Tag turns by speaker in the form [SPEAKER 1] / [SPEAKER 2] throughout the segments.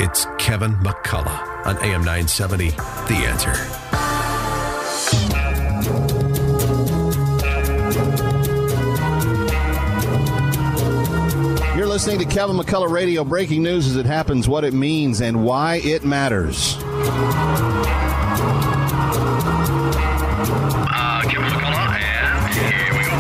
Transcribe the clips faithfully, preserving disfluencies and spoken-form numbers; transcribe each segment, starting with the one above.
[SPEAKER 1] It's Kevin McCullough on A M nine seventy, The Answer.
[SPEAKER 2] You're listening to Kevin McCullough Radio. Breaking news as it happens, what it means, and why it matters.
[SPEAKER 3] Uh, Kevin McCullough, and here we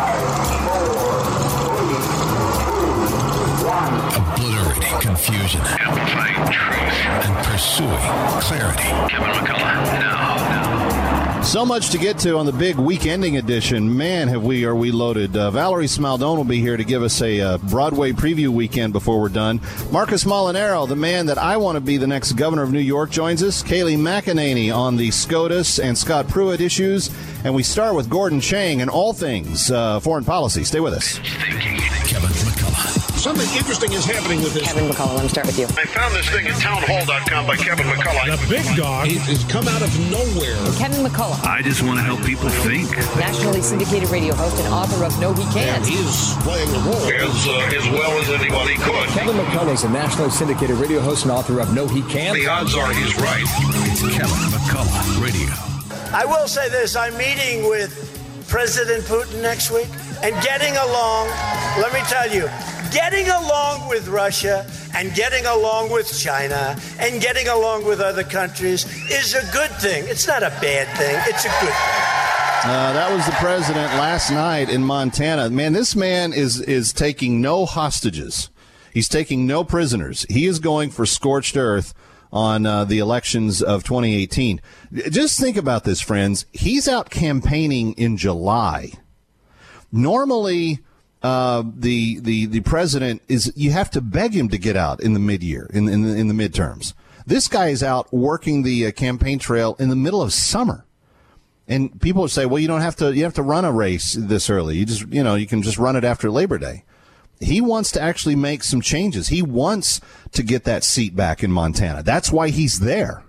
[SPEAKER 3] go.
[SPEAKER 1] Obliterating confusion.
[SPEAKER 3] Amplifying truth.
[SPEAKER 1] And pursuing clarity.
[SPEAKER 3] Kevin McCullough, now, now.
[SPEAKER 2] So much to get to on the big week-ending edition. Man, have we are we loaded. Uh, Valerie Smaldone will be here to give us a uh, Broadway preview weekend before we're done. Marcus Molinaro, the man that I want to be the next governor of New York, joins us. Kayleigh McEnany on the SCOTUS and Scott Pruitt issues. And we start with Gordon Chang and all things uh, foreign policy. Stay with us.
[SPEAKER 1] Kevin McCullough.
[SPEAKER 4] Something interesting is happening with this.
[SPEAKER 5] Kevin McCullough, let me start with you.
[SPEAKER 4] I found this thing at townhall dot com by Kevin McCullough.
[SPEAKER 6] The big dog
[SPEAKER 4] has come out of nowhere.
[SPEAKER 5] Kevin McCullough.
[SPEAKER 3] I just want to help people think.
[SPEAKER 5] Nationally syndicated radio host and author of No He Can't.
[SPEAKER 4] And he's playing the role as, uh, as well as anybody could.
[SPEAKER 7] Kevin McCullough is a nationally syndicated radio host and author of No He Can't.
[SPEAKER 4] The odds are he's right.
[SPEAKER 1] It's Kevin McCullough Radio.
[SPEAKER 8] I will say this. I'm meeting with President Putin next week and getting along, let me tell you, getting along with Russia and getting along with China and getting along with other countries is a good thing. It's not a bad thing. It's a good thing.
[SPEAKER 2] Uh, that was the president last night in Montana. Man, this man is is taking no hostages. He's taking no prisoners. He is going for scorched earth on uh, the elections of twenty eighteen. Just think about this, friends. He's out campaigning in July. Normally, uh, the the the president is you have to beg him to get out in the mid-year, in in the, in the midterms. This guy is out working the uh, campaign trail in the middle of summer. And people say, well, you don't have to, you have to run a race this early. You just, you know, you can just run it after Labor Day. He wants to actually make some changes. He wants to get that seat back in Montana. That's why he's there.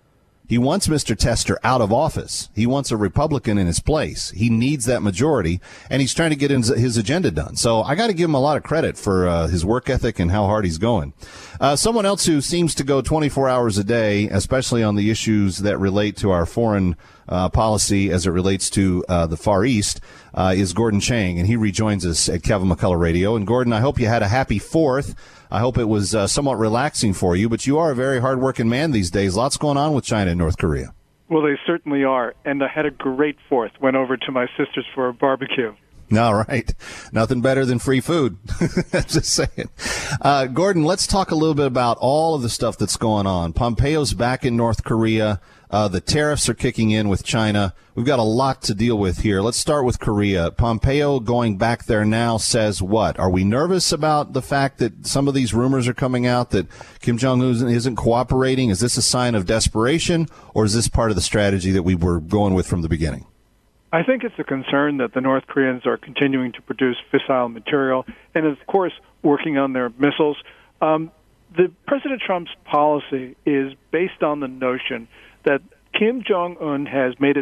[SPEAKER 2] He wants Mister Tester out of office. He wants a Republican in his place. He needs that majority, and he's trying to get his, his agenda done. So I got to give him a lot of credit for uh, his work ethic and how hard he's going. Uh, someone else who seems to go twenty-four hours a day, especially on the issues that relate to our foreign uh, policy as it relates to uh, the Far East, uh, is Gordon Chang, and he rejoins us at Kevin McCullough Radio. And Gordon, I hope you had a happy Fourth. I hope it was uh, somewhat relaxing for you, but you are a very hard-working man these days. Lots going on with China and North Korea.
[SPEAKER 9] Well, they certainly are, and I had a great Fourth. Went over to my sister's for a barbecue.
[SPEAKER 2] All right. Nothing better than free food. Just saying. Uh, Gordon, let's talk a little bit about all of the stuff that's going on. Pompeo's back in North Korea. Uh, the tariffs are kicking in with China. We've got a lot to deal with here. Let's start with Korea. Pompeo going back there now says what? Are we nervous about the fact that some of these rumors are coming out that Kim Jong-un isn't cooperating? Is this a sign of desperation, or is this part of the strategy that we were going with from the beginning?
[SPEAKER 9] I think it's a concern that the North Koreans are continuing to produce fissile material and, of course, working on their missiles. Um, the President Trump's policy is based on the notion that Kim Jong-un has made a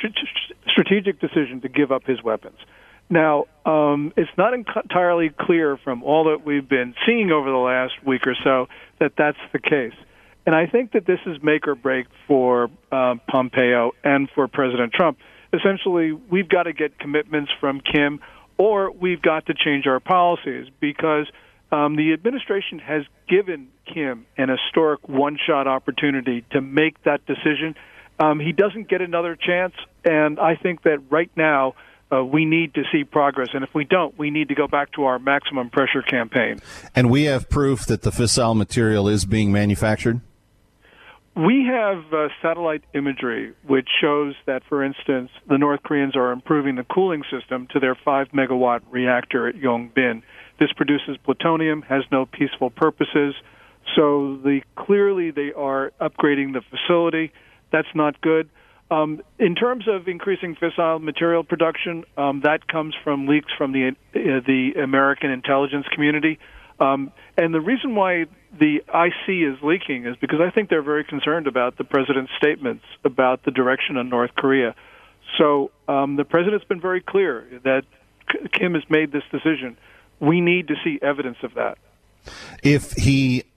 [SPEAKER 9] strategic decision to give up his weapons. Now, um, it's not entirely clear from all that we've been seeing over the last week or so that that's the case. And I think that this is make or break for uh, Pompeo and for President Trump. Essentially, we've got to get commitments from Kim, or we've got to change our policies, because um, the administration has given Kim an historic one-shot opportunity to make that decision. Um, he doesn't get another chance, and I think that right now uh, we need to see progress. And if we don't, we need to go back to our maximum pressure campaign.
[SPEAKER 2] And we have proof that the fissile material is being manufactured?
[SPEAKER 9] We have uh, satellite imagery which shows that, for instance, the North Koreans are improving the cooling system to their five megawatt reactor at Yongbin. This produces plutonium, has no peaceful purposes, so the, clearly they are upgrading the facility. That's not good. Um, in terms of increasing fissile material production, um, that comes from leaks from the uh, the American intelligence community. Um, and the reason why the I C is leaking is because I think they're very concerned about the president's statements about the direction of North Korea. So um, the president's been very clear that Kim has made this decision. We need to see evidence of that.
[SPEAKER 2] If he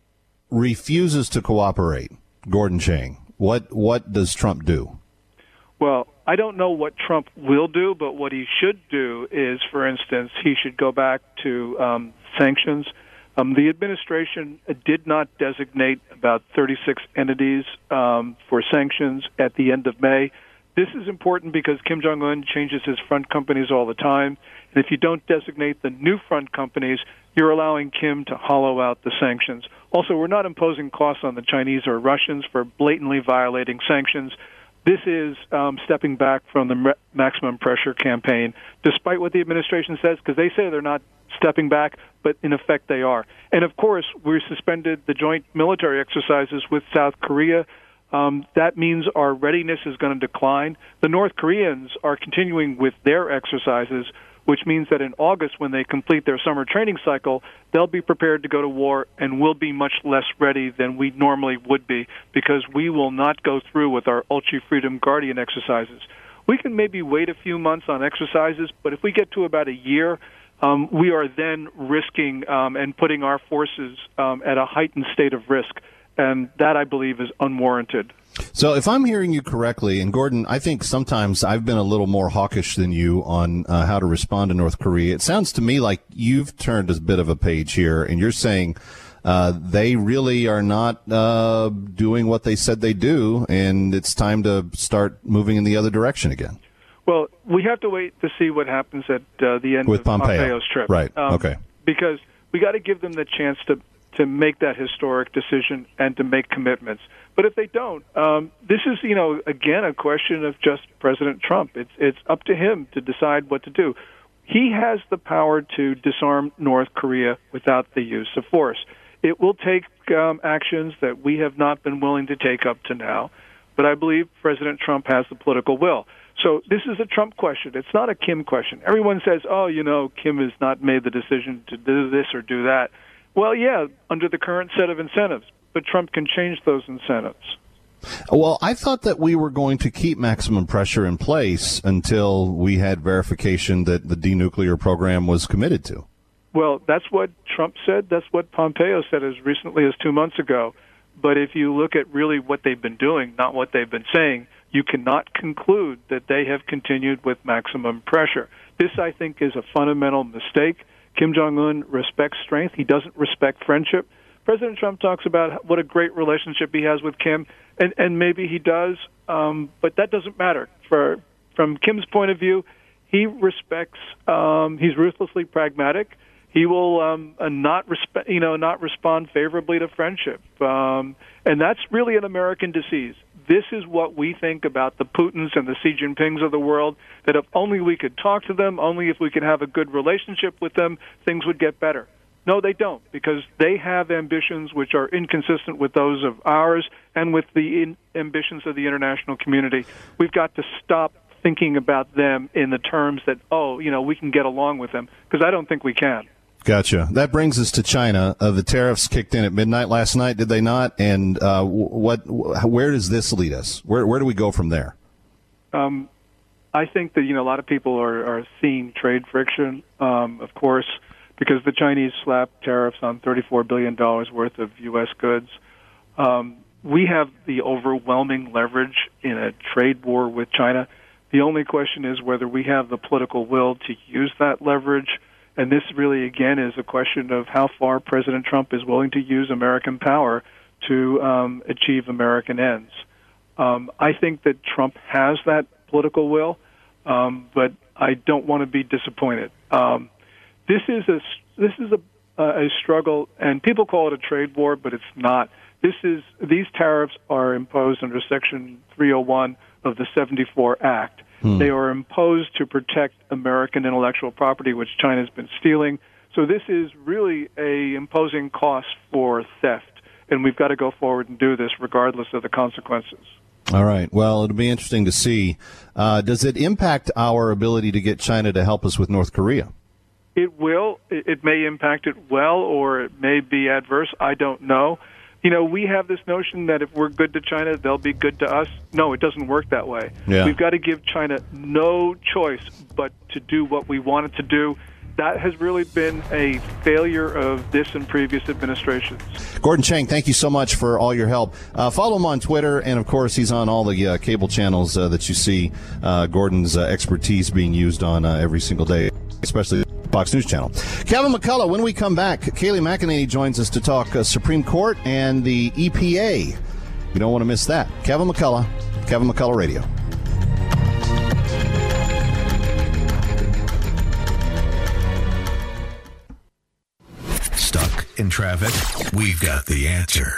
[SPEAKER 2] refuses to cooperate, Gordon Chang, what what does Trump do?
[SPEAKER 9] Well, I don't know what Trump will do, but what he should do is, for instance, he should go back to um, sanctions. Um, the administration did not designate about thirty-six entities um, for sanctions at the end of May. This is important because Kim Jong-un changes his front companies all the time. And if you don't designate the new front companies, you're allowing Kim to hollow out the sanctions. Also, we're not imposing costs on the Chinese or Russians for blatantly violating sanctions. This is um, stepping back from the maximum pressure campaign, despite what the administration says, because they say they're not stepping back, but in effect they are. And, of course, we suspended the joint military exercises with South Korea. Um, that means our readiness is going to decline. The North Koreans are continuing with their exercises, which means that in August, when they complete their summer training cycle, they'll be prepared to go to war and will be much less ready than we normally would be, because we will not go through with our Ultra Freedom Guardian exercises. We can maybe wait a few months on exercises, but if we get to about a year, um, we are then risking um, and putting our forces um, at a heightened state of risk. And that, I believe, is unwarranted.
[SPEAKER 2] So if I'm hearing you correctly, and Gordon, I think sometimes I've been a little more hawkish than you on uh, how to respond to North Korea. It sounds to me like you've turned a bit of a page here, and you're saying uh, they really are not uh, doing what they said they do, and it's time to start moving in the other direction again.
[SPEAKER 9] Well, we have to wait to see what happens at uh, the end
[SPEAKER 2] With
[SPEAKER 9] of
[SPEAKER 2] Pompeo.
[SPEAKER 9] Pompeo's trip.
[SPEAKER 2] Right,
[SPEAKER 9] um,
[SPEAKER 2] okay.
[SPEAKER 9] Because we got to give them the chance to to make that historic decision and to make commitments. But if they don't, um, this is, you know, again, a question of just President Trump. It's it's up to him to decide what to do. He has the power to disarm North Korea without the use of force. It will take um, actions that we have not been willing to take up to now, but I believe President Trump has the political will. So this is a Trump question. It's not a Kim question. Everyone says, oh, you know, Kim has not made the decision to do this or do that. Well, yeah, under the current set of incentives, but Trump can change those incentives.
[SPEAKER 2] Well, I thought that we were going to keep maximum pressure in place until we had verification that the denuclear program was committed to.
[SPEAKER 9] Well, that's what Trump said. That's what Pompeo said as recently as two months ago. But if you look at really what they've been doing, not what they've been saying, you cannot conclude that they have continued with maximum pressure. This, I think, is a fundamental mistake. Kim Jong-un respects strength. He doesn't respect friendship. President Trump talks about what a great relationship he has with Kim, and, and maybe he does, um, but that doesn't matter. For From Kim's point of view, he respects, um, he's ruthlessly pragmatic. He will um, uh, not respe- you know, not respond favorably to friendship, um, and that's really an American disease. This is what we think about the Putins and the Xi Jinpings of the world, that if only we could talk to them, only if we could have a good relationship with them, things would get better. No, they don't, because they have ambitions which are inconsistent with those of ours and with the in- ambitions of the international community. We've got to stop thinking about them in the terms that, oh, you know, we can get along with them, because I don't think we can.
[SPEAKER 2] Gotcha. That brings us to China. Uh, the tariffs kicked in at midnight last night, did they not? And uh, what? Where does this lead us? Where where do we go from there?
[SPEAKER 9] Um, I think that, you know, a lot of people are, are seeing trade friction, um, of course, because the Chinese slapped tariffs on thirty-four billion dollars worth of U S goods. Um, we have the overwhelming leverage in a trade war with China. The only question is whether we have the political will to use that leverage. And this really, again, is a question of how far President Trump is willing to use American power to um, achieve American ends. Um, I think that Trump has that political will, um, but I don't want to be disappointed. Um, this is a this is a, a struggle, and people call it a trade war, but it's not. This is these tariffs are imposed under Section three oh one of the seventy-four Act. Hmm. They are imposed to protect American intellectual property, which China's been stealing. So this is really a imposing cost for theft, and we've got to go forward and do this regardless of the consequences.
[SPEAKER 2] All right. Well, it'll be interesting to see. Uh, does it impact our ability to get China to help us with North Korea?
[SPEAKER 9] It will. It may impact it well, or it may be adverse. I don't know. You know, we have this notion that if we're good to China, they'll be good to us. No, it doesn't work that way.
[SPEAKER 2] Yeah.
[SPEAKER 9] We've got to give China no choice but to do what we want it to do. that has really been a failure of this and previous administrations.
[SPEAKER 2] Gordon Chang, thank you so much for all your help. Uh, follow him on Twitter, and of course, he's on all the uh, cable channels uh, that you see uh, Gordon's uh, expertise being used on uh, every single day, especially the Fox News Channel. Kevin McCullough, when we come back, Kayleigh McEnany joins us to talk uh, Supreme Court and the E P A. You don't want to miss that. Kevin McCullough, Kevin McCullough Radio.
[SPEAKER 1] Stuck in traffic? We've got the answer.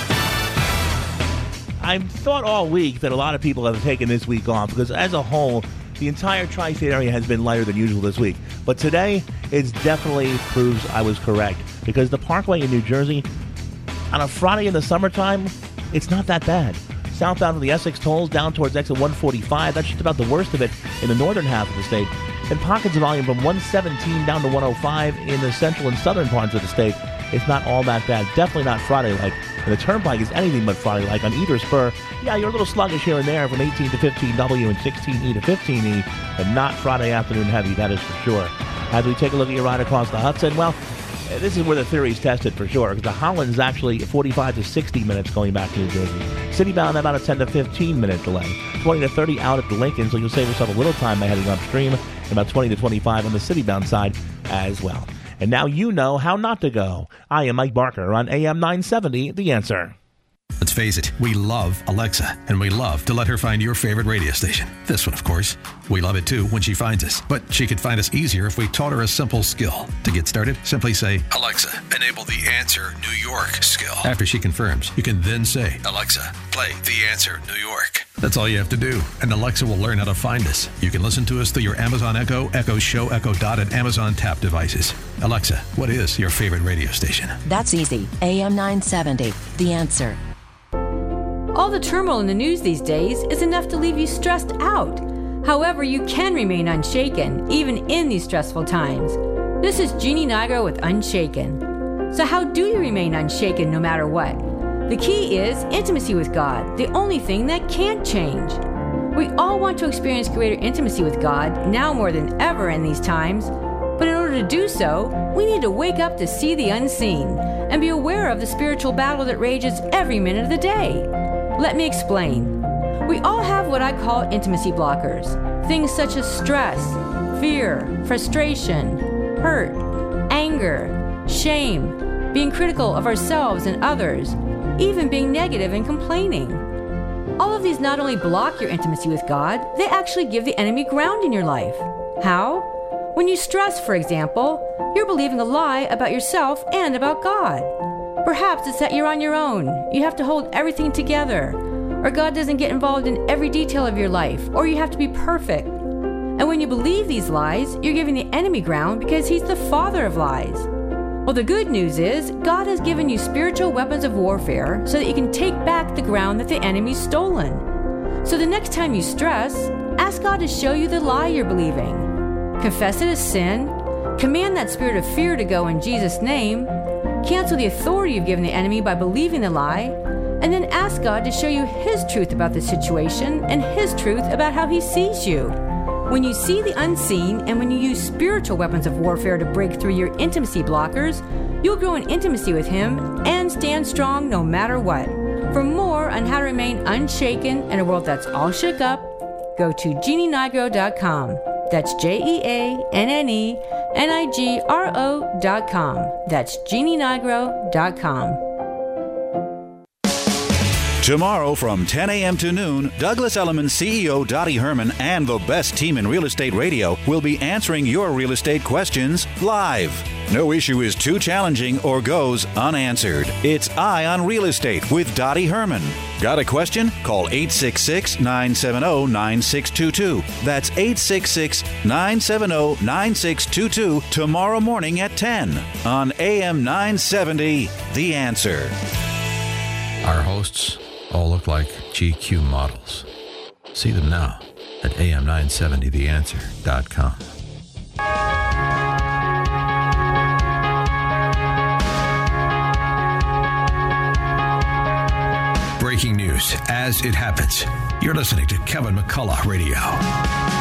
[SPEAKER 6] I've thought all week that a lot of people have taken this week off because as a whole, the entire tri-state area has been lighter than usual this week. But today, it definitely proves I was correct because the Parkway in New Jersey, on a Friday in the summertime, it's not that bad. Southbound of the Essex tolls down towards exit one forty-five, that's just about the worst of it in the northern half of the state. And pockets of volume from one seventeen down to one oh five in the central and southern parts of the state. It's not all that bad. Definitely not Friday-like. And the turnpike is anything but Friday-like on either spur. Yeah, you're a little sluggish here and there from eighteen to fifteen W and sixteen E to fifteen E, but not Friday afternoon heavy, that is for sure. As we take a look at your ride across the Hudson, well, this is where the theory's tested for sure, because the Holland's actually forty-five to sixty minutes going back to New Jersey. Citybound, about a ten to fifteen minute delay. twenty to thirty out at the Lincoln, so you'll save yourself a little time by heading upstream, and about twenty to twenty-five on the citybound side as well. And now you know how not to go. I am Mike Barker on A M nine seventy, The Answer.
[SPEAKER 1] Let's face it, we love Alexa, and we love to let her find your favorite radio station. This one, of course. We love it, too, when she finds us. But she could find us easier if we taught her a simple skill. To get started, simply say, Alexa, enable the Answer New York skill. After she confirms, you can then say, Alexa, play the Answer New York. That's all you have to do, and Alexa will learn how to find us. You can listen to us through your Amazon Echo, Echo Show, Echo Dot, and Amazon Tap devices. Alexa, what is your favorite radio station?
[SPEAKER 10] That's easy. A M nine seventy, The Answer.
[SPEAKER 11] All the turmoil in the news these days is enough to leave you stressed out. However, you can remain unshaken, even in these stressful times. This is Jeannie Nigro with Unshaken. So how do you remain unshaken no matter what? The key is intimacy with God, the only thing that can't change. We all want to experience greater intimacy with God, now more than ever in these times. But in order to do so, we need to wake up to see the unseen and be aware of the spiritual battle that rages every minute of the day. Let me explain. We all have what I call intimacy blockers. Things such as stress, fear, frustration, hurt, anger, shame, being critical of ourselves and others, even being negative and complaining. All of these not only block your intimacy with God, they actually give the enemy ground in your life. How? When you stress, for example, you're believing a lie about yourself and about God. Perhaps it's that you're on your own, you have to hold everything together, or God doesn't get involved in every detail of your life, or you have to be perfect. And when you believe these lies, you're giving the enemy ground because he's the father of lies. Well, the good news is God has given you spiritual weapons of warfare so that you can take back the ground that the enemy's stolen. So the next time you stress, ask God to show you the lie you're believing. Confess it as sin, command that spirit of fear to go in Jesus' name, cancel the authority you've given the enemy by believing the lie, and then ask God to show you His truth about the situation and His truth about how He sees you. When you see the unseen and when you use spiritual weapons of warfare to break through your intimacy blockers, you'll grow in intimacy with Him and stand strong no matter what. For more on how to remain unshaken in a world that's all shook up, go to Jeannie Nigro dot com. That's J E A N N E N I G R O dot com. That's Jeannie Nigro dot com.
[SPEAKER 12] Tomorrow from ten a.m. to noon, Douglas Elliman C E O Dottie Herman and the best team in real estate radio will be answering your real estate questions live. No issue is too challenging or goes unanswered. It's Eye on Real Estate with Dottie Herman. Got a question? Call eight six six, nine seven zero, nine six two two. That's eight six six, nine seven zero, nine six two two tomorrow morning at ten on A M nine seventy, The Answer.
[SPEAKER 1] Our hosts all look like G Q models. See them now at A M nine seventy the answer dot com. Breaking news as it happens. You're listening to Kevin McCullough Radio.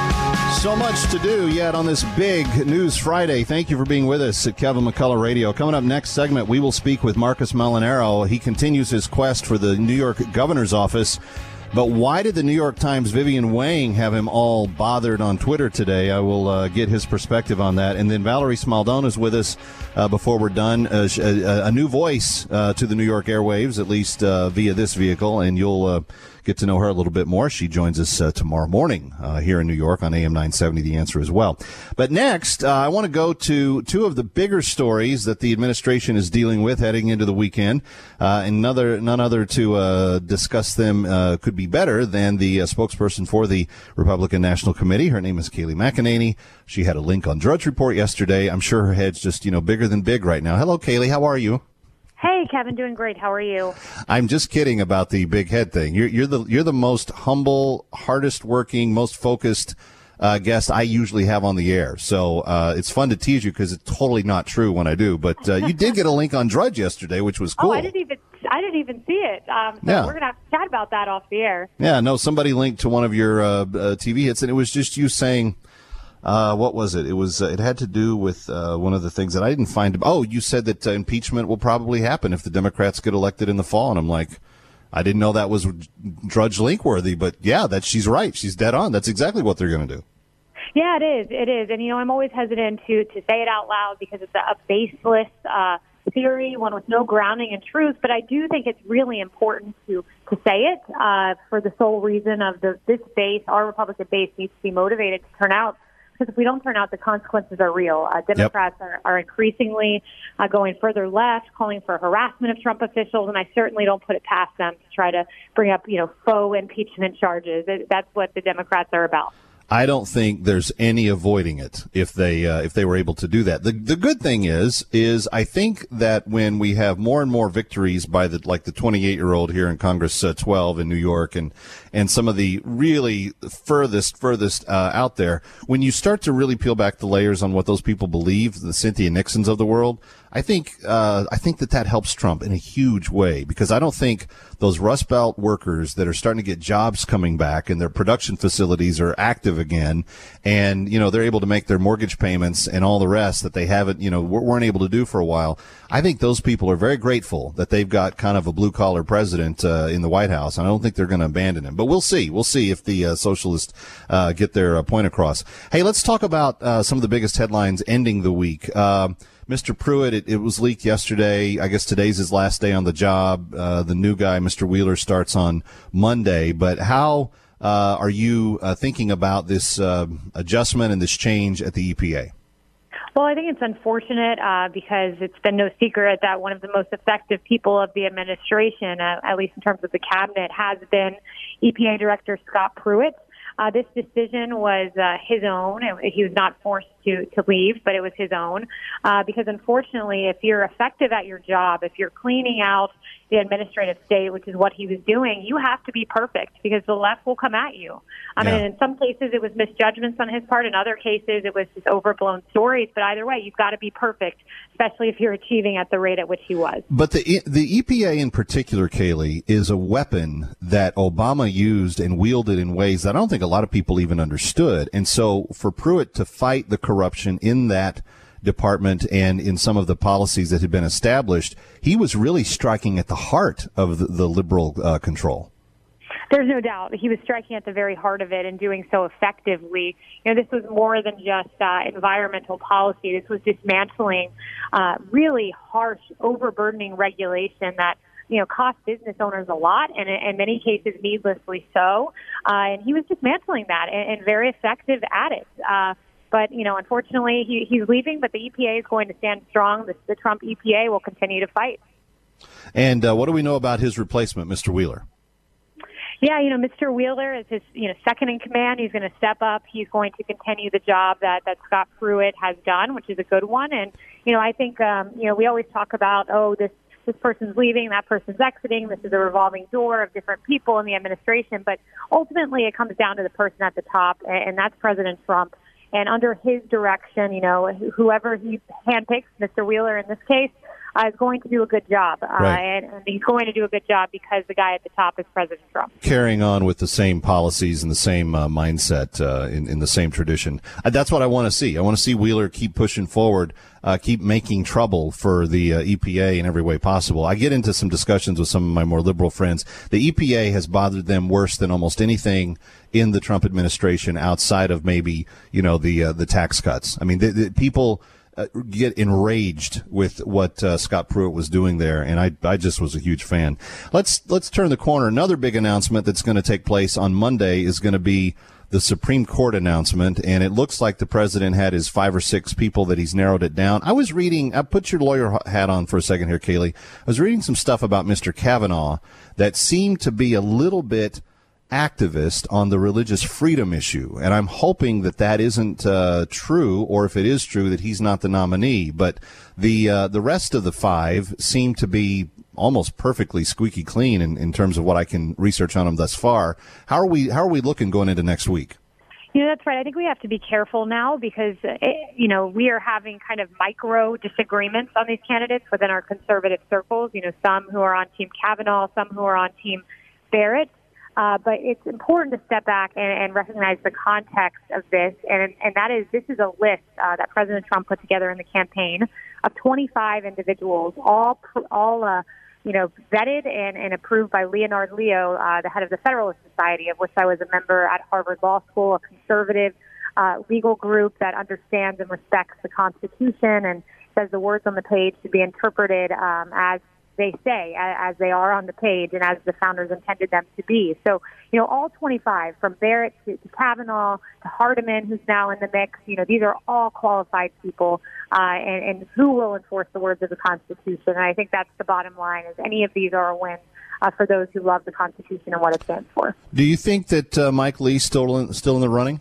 [SPEAKER 2] So much to do yet on this big News Friday. Thank you for being with us at Kevin McCullough Radio. Coming up next segment, we will speak with Marcus Molinaro. He continues his quest for the New York governor's office. But why did the New York Times' Vivian Wang have him all bothered on Twitter today? I will uh, get his perspective on that. And then Valerie Smaldone is with us uh, before we're done. Uh, a, a new voice uh, to the New York airwaves, at least uh, via this vehicle, and you'll uh, get to know her a little bit more. She joins us uh, tomorrow morning uh, here in New York on A M nine seventy, The Answer as well. But next, uh, I want to go to two of the bigger stories that the administration is dealing with heading into the weekend. Uh, and another, none other to uh, discuss them uh, could be better than the uh, spokesperson for the Republican National Committee. Her name is Kayleigh McEnany. She had a link on Drudge Report yesterday. I'm sure her head's just, you know, bigger than big right now. Hello, Kayleigh. How are you?
[SPEAKER 13] Hey, Kevin, doing great. How are you?
[SPEAKER 2] I'm just kidding about the big head thing. You're, you're the you're the most humble, hardest working, most focused uh, guest I usually have on the air. So uh, it's fun to tease you because it's totally not true when I do. But uh, you did get a link on Drudge yesterday, which was cool.
[SPEAKER 13] Oh, I didn't even I didn't even see it. Um, so
[SPEAKER 2] yeah.
[SPEAKER 13] We're gonna have to chat about that off the air.
[SPEAKER 2] Yeah, no, somebody linked to one of your uh, uh, T V hits, and it was just you saying. Uh, what was it? It was, uh, it had to do with, uh, one of the things that I didn't find. Oh, you said that uh, impeachment will probably happen if the Democrats get elected in the fall. And I'm like, I didn't know that was Drudge link worthy, but yeah, that she's right. She's dead on. That's exactly what they're going to do.
[SPEAKER 13] Yeah, it is. It is. And, you know, I'm always hesitant to, to say it out loud because it's a, a baseless, uh, theory, one with no grounding in truth. But I do think it's really important to, to say it, uh, for the sole reason of the, this base, our Republican base needs to be motivated to turn out. Because if we don't turn out, the consequences are real. Uh, Democrats yep. are, are increasingly uh, going further left, calling for harassment of Trump officials, and I certainly don't put it past them to try to bring up, you know, faux impeachment charges. That's what the Democrats are about.
[SPEAKER 2] I don't think there's any avoiding it if they uh, if they were able to do that. The the good thing is is I think that when we have more and more victories by the like the twenty-eight year old here in Congress uh, twelve in New York and and some of the really furthest furthest uh, out there, when you start to really peel back the layers on what those people believe, the Cynthia Nixons of the world, I think uh, I think that that helps Trump in a huge way, because I don't think those Rust Belt workers that are starting to get jobs coming back and their production facilities are active again, and you know they're able to make their mortgage payments and all the rest that they haven't you know weren't able to do for a while. I think those people are very grateful that they've got kind of a blue collar president uh, in the White House. And I don't think they're going to abandon him, but we'll see. We'll see if the uh, socialists uh, get their uh, point across. Hey, let's talk about uh, some of the biggest headlines ending the week. Uh, Mister Pruitt, it, it was leaked yesterday. I guess today's his last day on the job. Uh, the new guy, Mister Wheeler, starts on Monday. But how uh, are you uh, thinking about this uh, adjustment and this change at the E P A?
[SPEAKER 13] Well, I think it's unfortunate uh, because it's been no secret that one of the most effective people of the administration, uh, at least in terms of the cabinet, has been E P A Director Scott Pruitt. Uh, this decision was uh, his own. He was not forced to, to leave, but it was his own. Uh, because unfortunately, if you're effective at your job, if you're cleaning out the administrative state, which is what he was doing, you have to be perfect because the left will come at you. I yeah. mean, in some cases it was misjudgments on his part. In other cases it was just overblown stories. But either way, you've got to be perfect, especially if you're achieving at the rate at which he was.
[SPEAKER 2] But the the E P A in particular, Kayleigh, is a weapon that Obama used and wielded in ways that I don't think a lot of people even understood. And so for Pruitt to fight the corruption in that department and in some of the policies that had been established, he was really striking at the heart of the, the liberal uh, control.
[SPEAKER 13] There's no doubt. He was striking at the very heart of it and doing so effectively. You know, this was more than just uh, environmental policy. This was dismantling uh, really harsh, overburdening regulation that, you know, cost business owners a lot, and in many cases needlessly so. Uh, and he was dismantling that and, and very effective at it. Uh, But, you know, unfortunately, he, he's leaving, but the E P A is going to stand strong. The, the Trump E P A will continue to fight.
[SPEAKER 2] And uh, what do we know about his replacement, Mister Wheeler?
[SPEAKER 13] Yeah, you know, Mister Wheeler is his, you know, second in command. He's going to step up. He's going to continue the job that, that Scott Pruitt has done, which is a good one. And, you know, I think, um, you know, we always talk about, oh, this, this person's leaving, that person's exiting. This is a revolving door of different people in the administration. But ultimately, it comes down to the person at the top, and, and that's President Trump. And under his direction, you know, whoever he handpicks, Mister Wheeler in this case, uh, is going to do a good job. Uh,
[SPEAKER 2] Right.
[SPEAKER 13] and, and he's going to do a good job because the guy at the top is President Trump.
[SPEAKER 2] Carrying on with the same policies and the same uh, mindset uh, in, in the same tradition. Uh, that's what I want to see. I want to see Wheeler keep pushing forward, uh, keep making trouble for the uh, E P A in every way possible. I get into some discussions with some of my more liberal friends. The E P A has bothered them worse than almost anything in the Trump administration outside of maybe, you know, the uh, the tax cuts. I mean, the, the people uh, get enraged with what uh, Scott Pruitt was doing there, and I I just was a huge fan. Let's let's turn the corner. Another big announcement that's going to take place on Monday is going to be the Supreme Court announcement, and it looks like the president had his five or six people that he's narrowed it down. I was reading, I put your lawyer hat on for a second here, Kaylee. I was reading some stuff about Mister Kavanaugh that seemed to be a little bit activist on the religious freedom issue, and I'm hoping that that isn't uh, true, or if it is true, that he's not the nominee. But the uh, the rest of the five seem to be almost perfectly squeaky clean in, in terms of what I can research on them thus far. How are we how are we looking going into next week?
[SPEAKER 13] You know, that's right. I think we have to be careful now because, you know, we are having kind of micro disagreements on these candidates within our conservative circles. You know, some who are on Team Kavanaugh, some who are on Team Barrett. Uh, but it's important to step back and, and recognize the context of this, and, and that is this is a list uh, that President Trump put together in the campaign of twenty-five individuals, all all uh, you know vetted and, and approved by Leonard Leo, uh, the head of the Federalist Society, of which I was a member at Harvard Law School, a conservative uh, legal group that understands and respects the Constitution and says the words on the page should be interpreted um, as they say, as they are on the page and as the founders intended them to be. So, you know, all twenty-five, from Barrett to, to Kavanaugh to Hardiman, who's now in the mix, you know, these are all qualified people uh, and, and who will enforce the words of the Constitution. And I think that's the bottom line, is any of these are a win uh, for those who love the Constitution and what it stands for.
[SPEAKER 2] Do you think that uh, Mike Lee's still in, still in the running?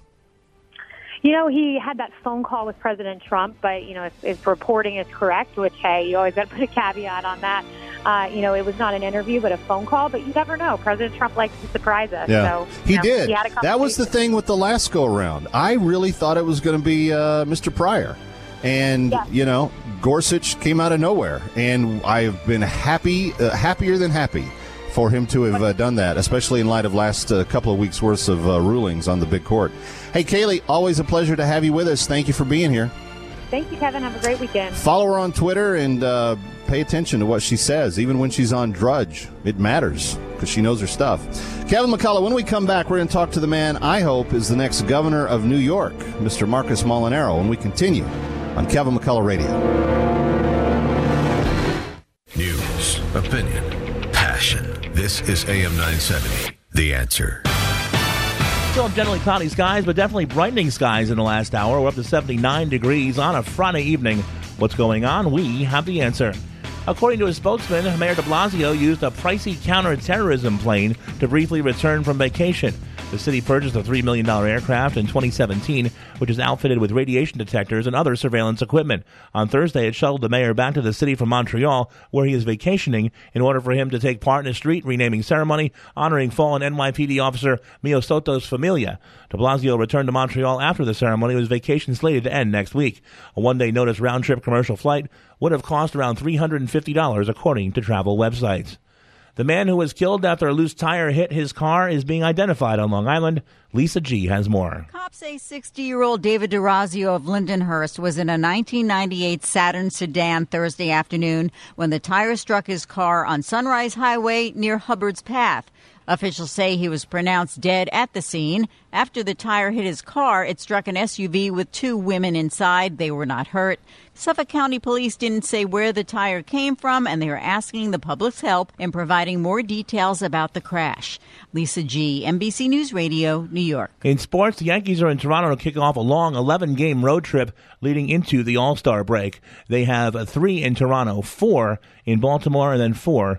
[SPEAKER 13] You know, he had that phone call with President Trump, but, you know, if, if reporting is correct, which, hey, you always got to put a caveat on that, uh, you know, it was not an interview but a phone call, but you never know. President Trump likes to surprise us.
[SPEAKER 2] Yeah,
[SPEAKER 13] so,
[SPEAKER 2] he
[SPEAKER 13] know,
[SPEAKER 2] did.
[SPEAKER 13] He had a
[SPEAKER 2] that was the thing with the last go-around. I really thought it was going to be uh, Mister Pryor. And,
[SPEAKER 13] yeah.
[SPEAKER 2] you know, Gorsuch came out of nowhere. And I've been happy, uh, happier than happy for him to have uh, done that, especially in light of last uh, couple of weeks' worth of uh, rulings on the big court. Hey, Kaylee, always a pleasure to have you with us. Thank you for being here.
[SPEAKER 13] Thank you, Kevin. Have a great weekend.
[SPEAKER 2] Follow her on Twitter and uh, pay attention to what she says, even when she's on Drudge. It matters because she knows her stuff. Kevin McCullough, when we come back, we're going to talk to the man I hope is the next governor of New York, Mister Marcus Molinaro, when we continue on Kevin McCullough Radio.
[SPEAKER 14] News, opinion, passion. This is A M nine seventy, The Answer.
[SPEAKER 6] Still generally cloudy skies, but definitely brightening skies in the last hour. We're up to seventy-nine degrees on a Friday evening. What's going on? We have the answer. According to a spokesman, Mayor de Blasio used a pricey counterterrorism plane to briefly return from vacation. The city purchased a three million dollars aircraft in twenty seventeen, which is outfitted with radiation detectors and other surveillance equipment. On Thursday, it shuttled the mayor back to the city from Montreal, where he is vacationing, in order for him to take part in a street renaming ceremony honoring fallen N Y P D officer Mio Soto's familia. De Blasio returned to Montreal after the ceremony, with vacation slated to end next week. A one-day notice round-trip commercial flight would have cost around three hundred fifty dollars, according to travel websites. The man who was killed after a loose tire hit his car is being identified on Long Island. Lisa G. has more.
[SPEAKER 15] Cops say sixty-year-old David DeRazio of Lindenhurst was in a nineteen ninety-eight Saturn sedan Thursday afternoon when the tire struck his car on Sunrise Highway near Hubbard's Path. Officials say he was pronounced dead at the scene. After the tire hit his car, it struck an S U V with two women inside. They were not hurt. Suffolk County Police didn't say where the tire came from, and they are asking the public's help in providing more details about the crash. Lisa G., N B C News Radio, New York.
[SPEAKER 6] In sports, the Yankees are in Toronto to kick off a long eleven-game road trip leading into the All-Star break. They have three in Toronto, four in Baltimore, and then four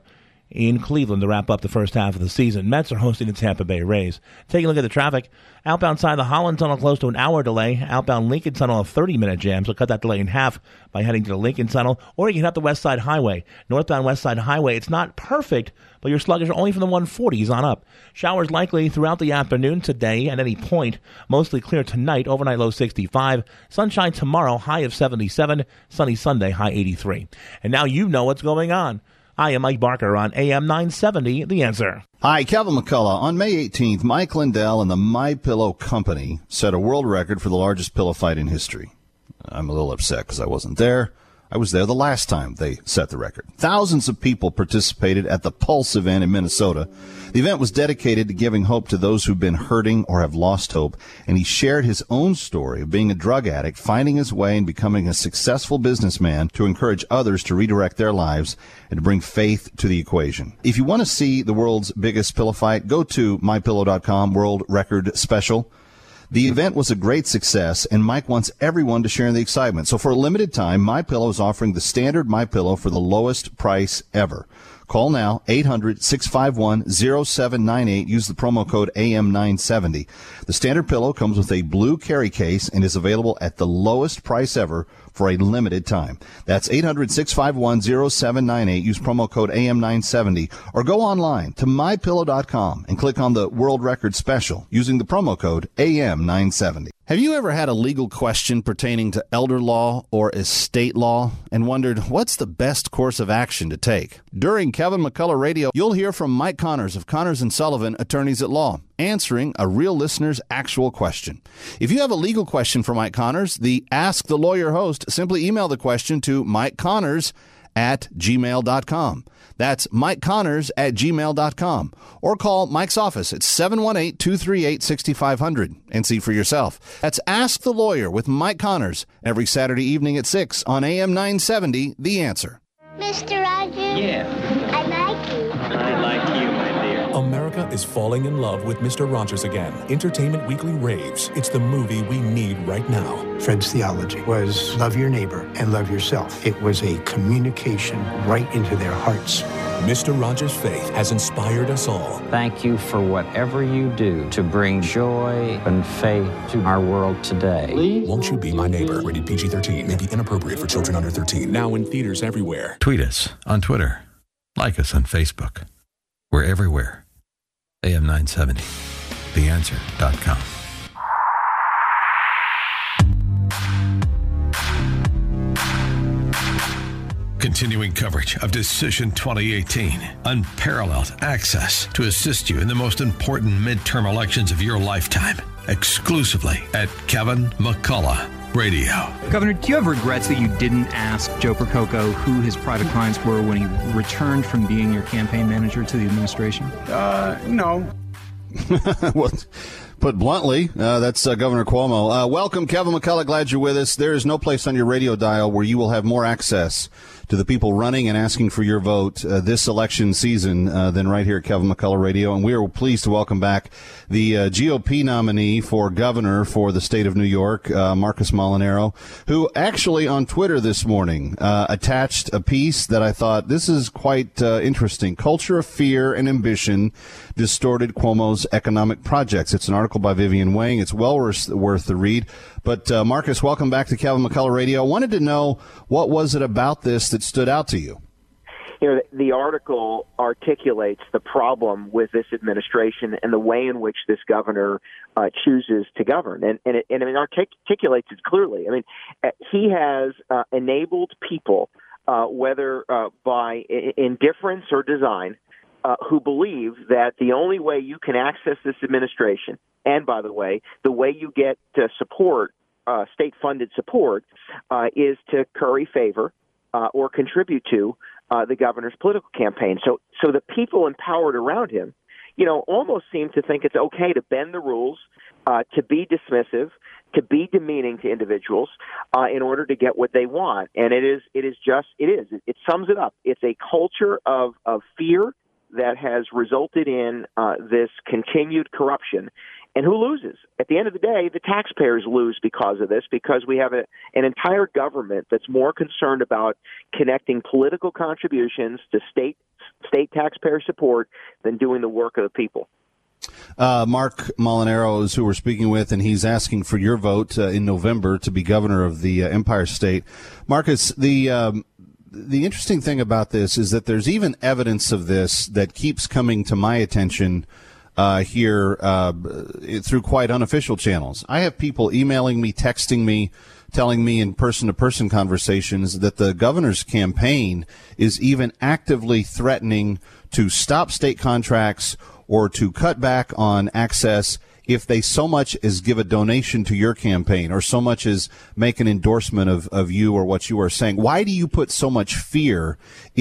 [SPEAKER 6] in Cleveland to wrap up the first half of the season. Mets are hosting the Tampa Bay Rays. Taking a look at the traffic. Outbound side of the Holland Tunnel close to an hour delay. Outbound Lincoln Tunnel a thirty-minute jam, so cut that delay in half by heading to the Lincoln Tunnel. Or you can hit up the West Side Highway. Northbound West Side Highway, it's not perfect, but you're sluggish only from the one forties on up. Showers likely throughout the afternoon today at any point. Mostly clear tonight, overnight low sixty-five. Sunshine tomorrow, high of seventy-seven. Sunny Sunday, high eighty-three. And now you know what's going on. I am Mike Barker on A M nine seventy, The Answer.
[SPEAKER 2] Hi, Kevin McCullough. On May eighteenth, Mike Lindell and the My Pillow Company set a world record for the largest pillow fight in history. I'm a little upset because I wasn't there. I was there the last time they set the record. Thousands of people participated at the Pulse event in Minnesota. The event was dedicated to giving hope to those who've been hurting or have lost hope, and he shared his own story of being a drug addict, finding his way and becoming a successful businessman to encourage others to redirect their lives and to bring faith to the equation. If you want to see the world's biggest pillow fight, go to my pillow dot com World Record Special. The event was a great success, and Mike wants everyone to share in the excitement. So for a limited time, MyPillow is offering the standard MyPillow for the lowest price ever. Call now, eight hundred, six five one, zero seven nine eight. Use the promo code A M nine seventy. The standard pillow comes with a blue carry case and is available at the lowest price ever for a limited time. That's eight hundred, six five one, zero seven nine eight. Use promo code A M nine seventy or go online to my pillow dot com and click on the World Record Special using the promo code A M nine seventy. Have you ever had a legal question pertaining to elder law or estate law and wondered what's the best course of action to take? During Kevin McCullough Radio, you'll hear from Mike Connors of Connors and Sullivan, Attorneys at Law, answering a real listener's actual question. If you have a legal question for Mike Connors, the Ask the Lawyer host, simply email the question to Mike Connors at gmail dot com. That's Mike Connors at gmail dot com. Or call Mike's office at seven one eight, two three eight, six five zero zero and see for yourself. That's Ask the Lawyer with Mike Connors every Saturday evening at six on A M nine seventy, The Answer.
[SPEAKER 16] Mister Rogers?
[SPEAKER 17] Yeah.
[SPEAKER 16] I like you.
[SPEAKER 17] I like you, my dear.
[SPEAKER 18] America is falling in love with Mister Rogers again. Entertainment Weekly raves. It's the movie we need right now.
[SPEAKER 19] Fred's theology was love your neighbor and love yourself. It was a communication right into their hearts.
[SPEAKER 18] Mister Rogers' faith has inspired us all.
[SPEAKER 20] Thank you for whatever you do to bring joy and faith to our world today.
[SPEAKER 18] Please. Won't You Be My Neighbor? Rated P G thirteen. May be inappropriate for children under thirteen. Now in theaters everywhere.
[SPEAKER 1] Tweet us on Twitter. Like us on Facebook. We're everywhere. A M nine seventy. the answer dot com. Continuing coverage of Decision twenty eighteen. Unparalleled access to assist you in the most important midterm elections of your lifetime. Exclusively at Kevin McCullough Radio.
[SPEAKER 21] Governor, do you have regrets that you didn't ask Joe Percoco who his private clients were when he returned from being your campaign manager to the administration?
[SPEAKER 22] Uh, no.
[SPEAKER 2] Well, put bluntly, uh, that's uh, Governor Cuomo. Uh, welcome, Kevin McCullough. Glad you're with us. There is no place on your radio dial where you will have more access to the people running and asking for your vote uh, this election season uh, than right here at Kevin McCullough Radio. And we are pleased to welcome back the uh, G O P nominee for governor for the state of New York, uh, Marcus Molinaro, who actually on Twitter this morning uh, attached a piece that I thought this is quite uh, interesting. Culture of fear and ambition distorted Cuomo's economic projects. It's an article by Vivian Wang. It's well worth, worth the read. But, uh, Marcus, welcome back to Kevin McCullough Radio. I wanted to know, what was it about this that stood out to you?
[SPEAKER 23] You know, the article articulates the problem with this administration and the way in which this governor uh, chooses to govern. And, and, it, and I mean, articulates it clearly. I mean, he has uh, enabled people, uh, whether uh, by indifference or design, Uh, who believe that the only way you can access this administration, and by the way, the way you get uh, support, uh, state-funded support, uh, is to curry favor uh, or contribute to uh, the governor's political campaign. So, so the people empowered around him, you know, almost seem to think it's okay to bend the rules, uh, to be dismissive, to be demeaning to individuals uh, in order to get what they want. And it is, it is just, it is. It, it sums it up. It's a culture of, of fear that has resulted in uh, this continued corruption. And who loses? At the end of the day, the taxpayers lose because of this, because we have a, an entire government that's more concerned about connecting political contributions to state state taxpayer support than doing the work of the people.
[SPEAKER 2] Uh, Mark Molinaro is who we're speaking with, and he's asking for your vote uh, in November to be governor of the uh, Empire State. Marcus, the um, the interesting thing about this is that there's even evidence of this that keeps coming to my attention uh, here uh, through quite unofficial channels. I have people emailing me, texting me, telling me in person-to-person conversations that the governor's campaign is even actively threatening to stop state contracts or to cut back on access if they so much as give a donation to your campaign or so much as make an endorsement of, of you or what you are saying. Why do you put so much fear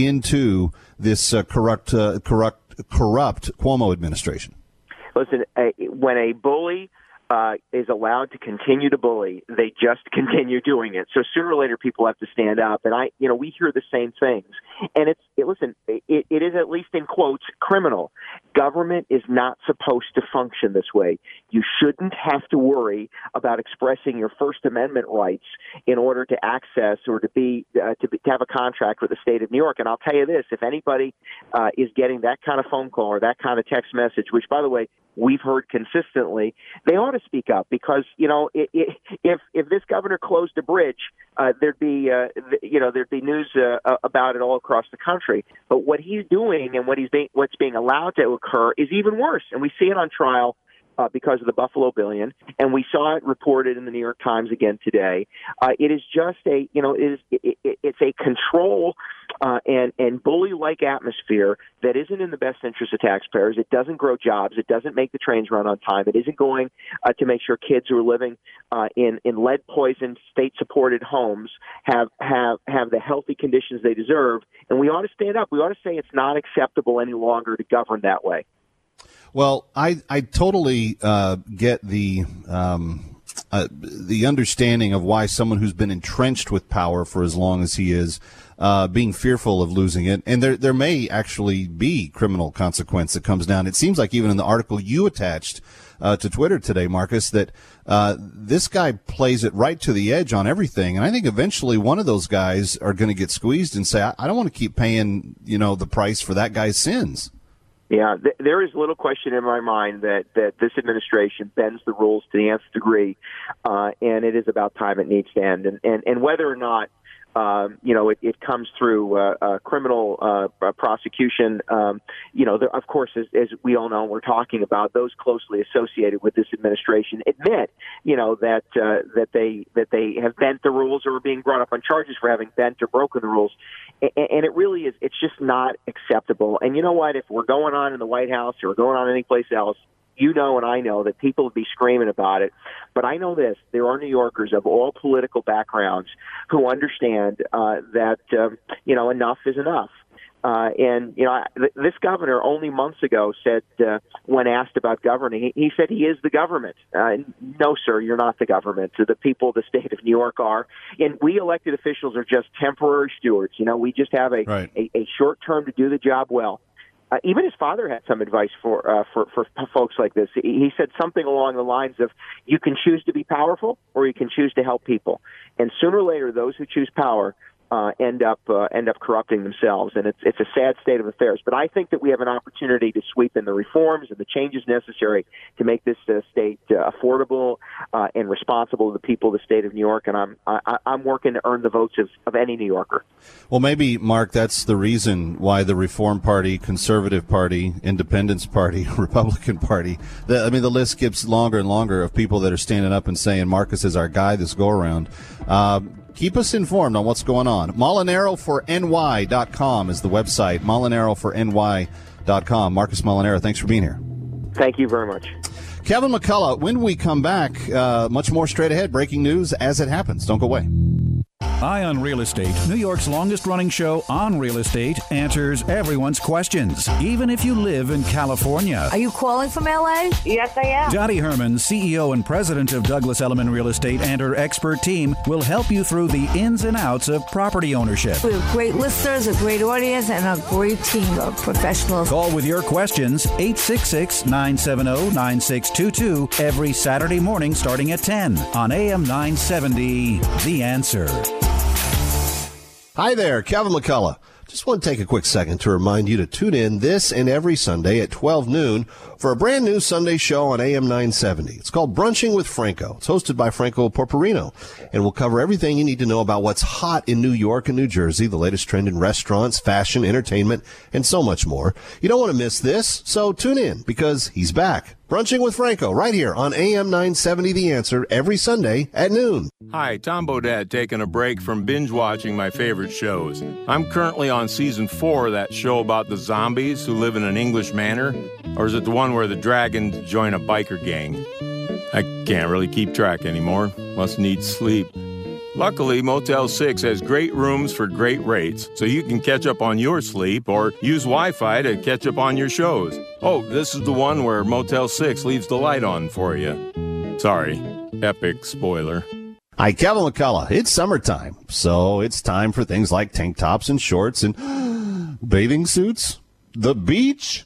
[SPEAKER 2] into this uh, corrupt, uh, corrupt, corrupt Cuomo administration?
[SPEAKER 23] Listen, uh, when a bully Uh, is allowed to continue to bully, they just continue doing it. So sooner or later, people have to stand up. And I, you know, we hear the same things. And it's, it, listen, it, it is at least in quotes criminal. Government is not supposed to function this way. You shouldn't have to worry about expressing your First Amendment rights in order to access or to be uh, to, be, to have a contract with the state of New York. And I'll tell you this: if anybody uh, is getting that kind of phone call or that kind of text message, which, by the way, we've heard consistently, they ought to speak up, because, you know, it, it, if if this governor closed a bridge, uh, there'd be uh, you know there'd be news uh, about it all across the country. But what he's doing and what he's being what's being allowed to occur is even worse, and we see it on trial uh, because of the Buffalo Billion, and we saw it reported in the New York Times again today. Uh, it is just a you know it is it, it, it's a control uh, and and bully-like atmosphere that isn't in the best interest of taxpayers. It doesn't grow jobs. It doesn't make the trains run on time. It isn't going uh, to make sure kids who are living uh, in in lead-poisoned, state-supported homes have have have the healthy conditions they deserve. And we ought to stand up. We ought to say it's not acceptable any longer to govern that way.
[SPEAKER 2] Well, I I totally uh, get the um, uh, the understanding of why someone who's been entrenched with power for as long as he is, uh, being fearful of losing it, and there there may actually be criminal consequence that comes down. It seems like even in the article you attached uh, to Twitter today, Marcus, that uh, this guy plays it right to the edge on everything, and I think eventually one of those guys are going to get squeezed and say, I, I don't want to keep paying, you know, the price for that guy's sins.
[SPEAKER 23] Yeah, th- there is little question in my mind that, that this administration bends the rules to the nth degree, uh, and it is about time it needs to end. And, and, and whether or not, um, you know, it, it comes through uh, uh, criminal uh, prosecution, um, you know, there, of course, as, as we all know, we're talking about those closely associated with this administration admit, you know, that uh, that they that they have bent the rules or are being brought up on charges for having bent or broken the rules. And it really is, it's just not acceptable. And you know what? If we're going on in the White House or we're going on anyplace else, you know and I know that people would be screaming about it. But I know this, there are New Yorkers of all political backgrounds who understand uh, that, um, you know, enough is enough. Uh, and, you know, this governor only months ago said, uh, when asked about governing, he, he said he is the government. Uh, no, sir, you're not the government. The people of the state of New York are. And we elected officials are just temporary stewards. You know, we just have a,
[SPEAKER 2] right.
[SPEAKER 23] a, a short term to do the job well. Uh, even his father had some advice for, uh, for for folks like this. He said something along the lines of, you can choose to be powerful or you can choose to help people. And sooner or later, those who choose power Uh, end up uh, end up corrupting themselves, and it's it's a sad state of affairs. But I think that we have an opportunity to sweep in the reforms and the changes necessary to make this uh, state uh, affordable uh, and responsible to the people of the state of New York. And I'm I, I'm working to earn the votes of, of any New Yorker.
[SPEAKER 2] Well, maybe, Mark, that's the reason why the Reform Party, Conservative Party, Independence Party, Republican Party, the, I mean, the list gets longer and longer of people that are standing up and saying Marcus is our guy this go around. Uh, Keep us informed on what's going on. Molinaro for N Y dot com is the website, Molinaro for N Y dot com. Marcus Molinaro, thanks for being here.
[SPEAKER 23] Thank you very much.
[SPEAKER 2] Kevin McCullough, when we come back, uh, much more straight ahead, breaking news as it happens. Don't go away.
[SPEAKER 12] Eye on Real Estate, New York's longest-running show on real estate, answers everyone's questions, even if you live in California.
[SPEAKER 3] Are you calling from L A?
[SPEAKER 16] Yes, I am.
[SPEAKER 12] Dottie Herman, C E O and president of Douglas Elliman Real Estate, and her expert team will help you through the ins and outs of property ownership.
[SPEAKER 3] We have great listeners, a great audience, and a great team of professionals.
[SPEAKER 12] Call with your questions, eight six six, nine seven zero, nine six two two, every Saturday morning starting at ten on A M nine seventy, The Answer.
[SPEAKER 2] Hi there, Kevin McCullough. Just want to take a quick second to remind you to tune in this and every Sunday at twelve noon for a brand new Sunday show on A M nine seventy. It's called Brunching with Franco. It's hosted by Franco Porporino, and we'll cover everything you need to know about what's hot in New York and New Jersey, the latest trend in restaurants, fashion, entertainment, and so much more. You don't want to miss this, so tune in because he's back. Brunching with Franco, right here on A M nine seventy The Answer, every Sunday at noon.
[SPEAKER 22] Hi, Tom Bodett taking a break from binge-watching my favorite shows. I'm currently on season four of that show about the zombies who live in an English manor. Or is it the one where the dragons join a biker gang? I can't really keep track anymore. Must need sleep. Luckily, Motel six has great rooms for great rates, so you can catch up on your sleep or use Wi-Fi to catch up on your shows. Oh, this is the one where Motel six leaves the light on for you. Sorry, epic spoiler.
[SPEAKER 2] Hi, Kevin McCullough. It's summertime, so it's time for things like tank tops and shorts and bathing suits. The beach?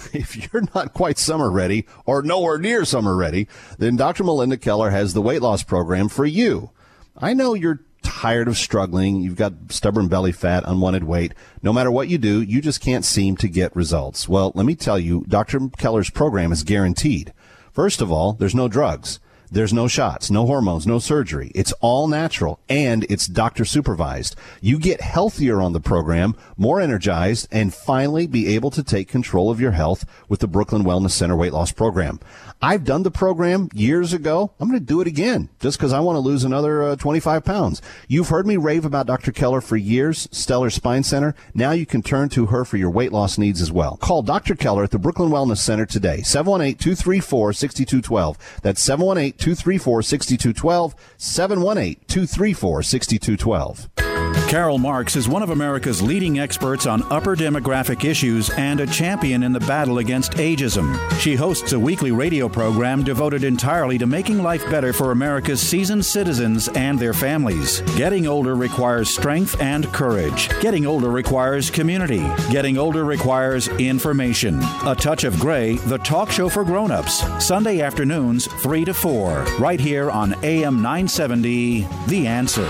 [SPEAKER 2] If you're not quite summer ready or nowhere near summer ready, then Doctor Melinda Keller has the weight loss program for you. I know you're tired of struggling. You've got stubborn belly fat, unwanted weight. No matter what you do, you just can't seem to get results. Well, let me tell you, Doctor Keller's program is guaranteed. First of all, there's no drugs. There's no shots, no hormones, no surgery. It's all natural, and it's doctor supervised. You get healthier on the program, more energized, and finally be able to take control of your health with the Brooklyn Wellness Center weight loss program. I've done the program years ago. I'm going to do it again just because I want to lose another uh, twenty-five pounds. You've heard me rave about Doctor Keller for years, Stellar Spine Center. Now you can turn to her for your weight loss needs as well. Call Doctor Keller at the Brooklyn Wellness Center today, seven one eight, two three four, six two one two. That's seven one eight, two three four, six two one two, seven one eight, two three four, six two one two.
[SPEAKER 12] Carol Marks is one of America's leading experts on upper demographic issues and a champion in the battle against ageism. She hosts a weekly radio program devoted entirely to making life better for America's seasoned citizens and their families. Getting older requires strength and courage. Getting older requires community. Getting older requires information. A Touch of Gray, the talk show for grown-ups. Sunday afternoons, three to four. Right here on A M nine seventy, The Answer.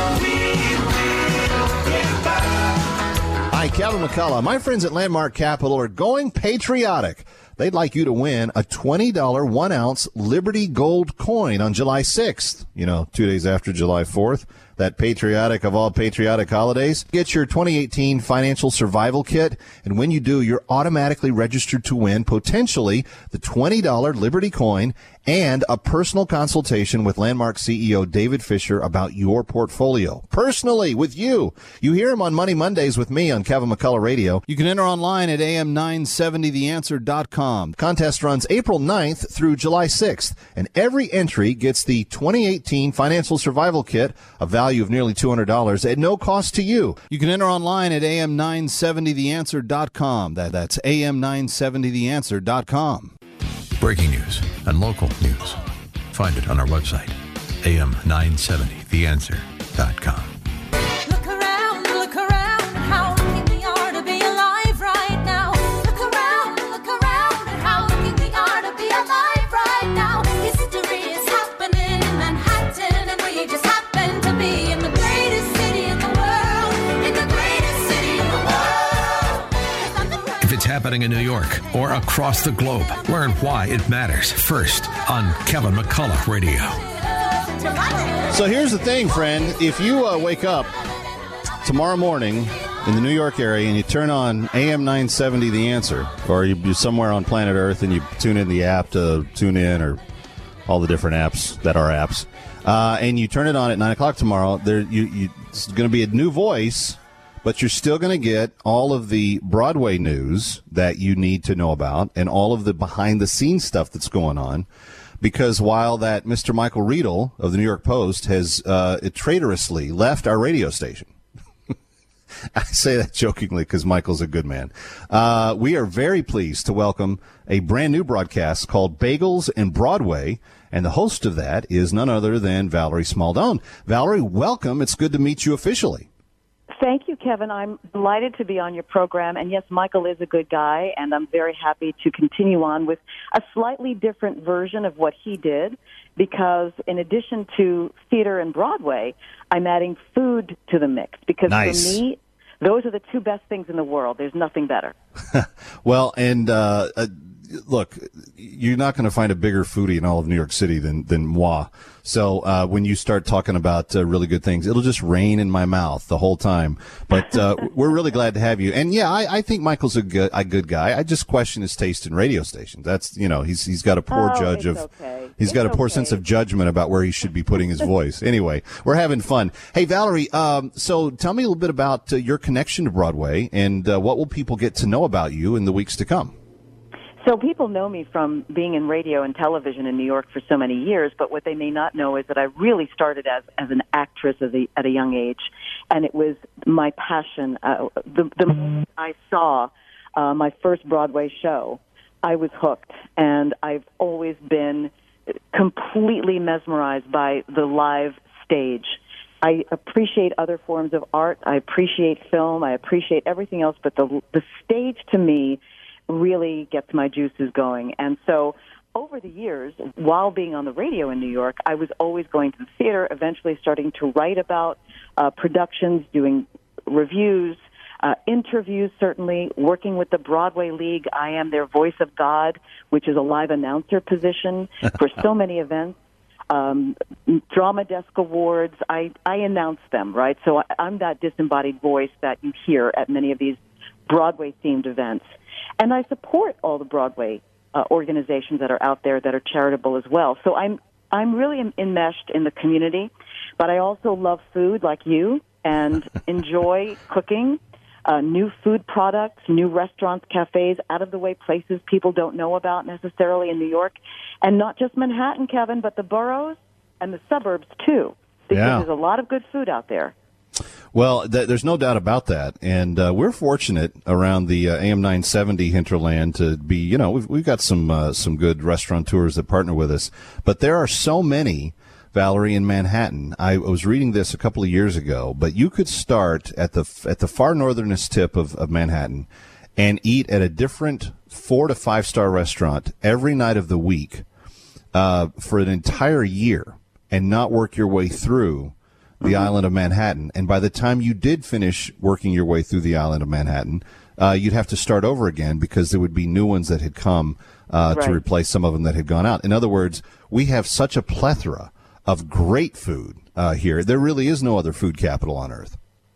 [SPEAKER 2] Hi, Kevin McCullough. My friends at Landmark Capital are going patriotic. They'd like you to win a twenty dollars one-ounce Liberty Gold coin on July sixth. You know, two days after July fourth. That patriotic of all patriotic holidays. Get your twenty eighteen Financial Survival Kit, and when you do, you're automatically registered to win potentially the twenty dollars Liberty coin and a personal consultation with Landmark C E O David Fisher about your portfolio. Personally, with you. You hear him on Money Mondays with me on Kevin McCullough Radio. You can enter online at A M nine seventy the answer dot com. Contest runs April ninth through July sixth, and every entry gets the twenty eighteen Financial Survival Kit, a value of nearly two hundred dollars at no cost to you. You can enter online at A M nine seventy the answer dot com. That, that's A M nine seventy the answer dot com.
[SPEAKER 1] Breaking news and local news. Find it on our website, A M nine seventy the answer dot com.
[SPEAKER 24] Look around, look around, how lucky we are to be alive right now. Look around, look around, how lucky we are to be alive right now. History is happening in Manhattan, and we just happen to be in the greatest city in the world, in the greatest city in the world.
[SPEAKER 1] If it's happening in New York or across the globe, learn why it matters first on Kevin McCullough Radio.
[SPEAKER 2] So here's the thing, friend. If you uh, wake up tomorrow morning in the New York area and you turn on A M nine seventy The Answer, or you, you're somewhere on planet Earth and you tune in the app to tune in, or all the different apps that are apps, uh, and you turn it on at nine o'clock tomorrow, there you, you, it's going to be a new voice, but you're still going to get all of the Broadway news that you need to know about and all of the behind-the-scenes stuff that's going on. because while that Mister Michael Riedel of the New York Post has uh, traitorously left our radio station, I say that jokingly because Michael's a good man. Uh, we are very pleased to welcome a brand new broadcast called Bagels and Broadway, and the host of that is none other than Valerie Smaldone. Valerie, welcome. It's good to meet you officially.
[SPEAKER 4] Thank you, Kevin. I'm delighted to be on your program. And yes, Michael is a good guy, and I'm very happy to continue on with a slightly different version of what he did, because in addition to theater and Broadway, I'm adding food to the mix. Because
[SPEAKER 2] nice.
[SPEAKER 4] For me, those are the two best things in the world. There's nothing better.
[SPEAKER 2] Well, and uh, uh, look, you're not going to find a bigger foodie in all of New York City than, than moi. So uh, when you start talking about uh, really good things, it'll just rain in my mouth the whole time. But uh, we're really glad to have you. And yeah, I, I think Michael's a good, a good guy. I just question his taste in radio stations. That's, you know, he's he's got a poor
[SPEAKER 4] Oh,
[SPEAKER 2] judge
[SPEAKER 4] it's
[SPEAKER 2] of,
[SPEAKER 4] okay.
[SPEAKER 2] he's
[SPEAKER 4] It's
[SPEAKER 2] got a poor
[SPEAKER 4] okay.
[SPEAKER 2] sense of judgment about where he should be putting his voice. Anyway, we're having fun. Hey, Valerie, um, so tell me a little bit about uh, your connection to Broadway, and uh, what will people get to know about you in the weeks to come?
[SPEAKER 4] So people know me from being in radio and television in New York for so many years, but what they may not know is that I really started as, as an actress at a, at a young age, and it was my passion. Uh, the, the moment I saw uh, my first Broadway show, I was hooked, and I've always been completely mesmerized by the live stage. I appreciate other forms of art. I appreciate film. I appreciate everything else, but the the stage to me really gets my juices going. And so over the years, while being on the radio in New York, I was always going to the theater, eventually starting to write about uh, productions, doing reviews, uh, interviews, certainly, working with the Broadway League. I am their voice of God, which is a live announcer position for so many events. Um, Drama Desk Awards, I, I announce them, right? So I, I'm that disembodied voice that you hear at many of these Broadway-themed events. And I support all the Broadway uh, organizations that are out there that are charitable as well. So I'm I'm really enmeshed in the community, but I also love food like you and enjoy cooking, uh, new food products, new restaurants, cafes, out-of-the-way places people don't know about necessarily in New York. And not just Manhattan, Kevin, but the boroughs and the suburbs, too, because
[SPEAKER 2] Yeah.
[SPEAKER 4] there's a lot of good food out there.
[SPEAKER 2] Well, th- there's no doubt about that, and uh, we're fortunate around the uh, A M nine seventy hinterland to be, you know, we've we've got some uh, some good restaurateurs that partner with us, but there are so many, Valerie, in Manhattan. I was reading this a couple of years ago, but you could start at the at the far northernest tip of, of Manhattan and eat at a different four to five star restaurant every night of the week uh, for an entire year, and not work your way through the island of Manhattan. And by the time you did finish working your way through the island of Manhattan, uh, you'd have to start over again because there would be new ones that had come uh,
[SPEAKER 4] Right.
[SPEAKER 2] to replace some of them that had gone out. In other words, we have such a plethora of great food uh, here. There really is no other food capital on earth.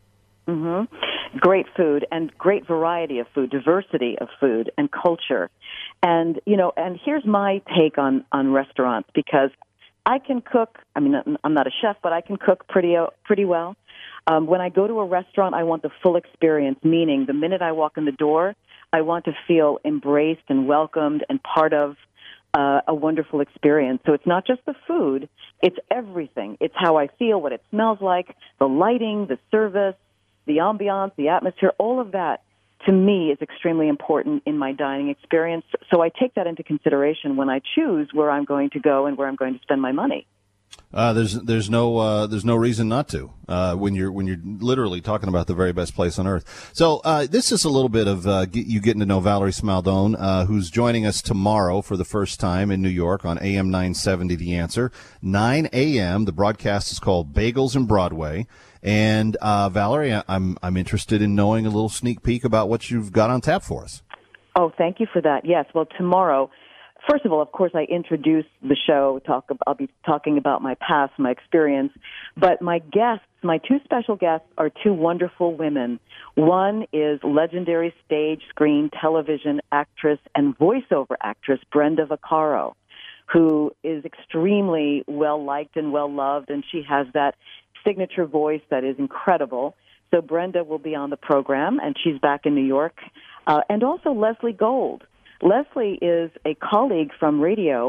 [SPEAKER 4] hmm Great food and great variety of food, diversity of food and culture. And, you know, and here's my take on, on restaurants, because I can cook. I mean, I'm not a chef, but I can cook pretty uh, pretty well. Um, when I go to a restaurant, I want the full experience, meaning the minute I walk in the door, I want to feel embraced and welcomed and part of uh, a wonderful experience. So it's not just the food, it's everything. It's how I feel, what it smells like, the lighting, the service, the ambiance, the atmosphere, all of that, to me, is extremely important in my dining experience. So I take that into consideration when I choose where I'm going to go and where I'm going to spend my money.
[SPEAKER 2] Uh, there's there's no uh, there's no reason not to uh, when you're when you're literally talking about the very best place on earth. So uh, this is a little bit of uh, get, you getting to know Valerie Smaldone, uh, who's joining us tomorrow for the first time in New York on A M nine seventy. The Answer, nine a.m. The broadcast is called Bagels and Broadway. And uh, Valerie, I'm I'm interested in knowing a little sneak peek about what you've got on tap for us.
[SPEAKER 4] Oh, thank you for that. Yes. Well, tomorrow, first of all, of course, I introduce the show. Talk. I'll be talking about my past, my experience. But my guests, my two special guests, are two wonderful women. One is legendary stage, screen, television actress and voiceover actress Brenda Vaccaro, who is extremely well liked and well loved, and she has that signature voice that is incredible. So Brenda will be on the program, and she's back in New York. Uh, and also Leslie Gold. Leslie is a colleague from radio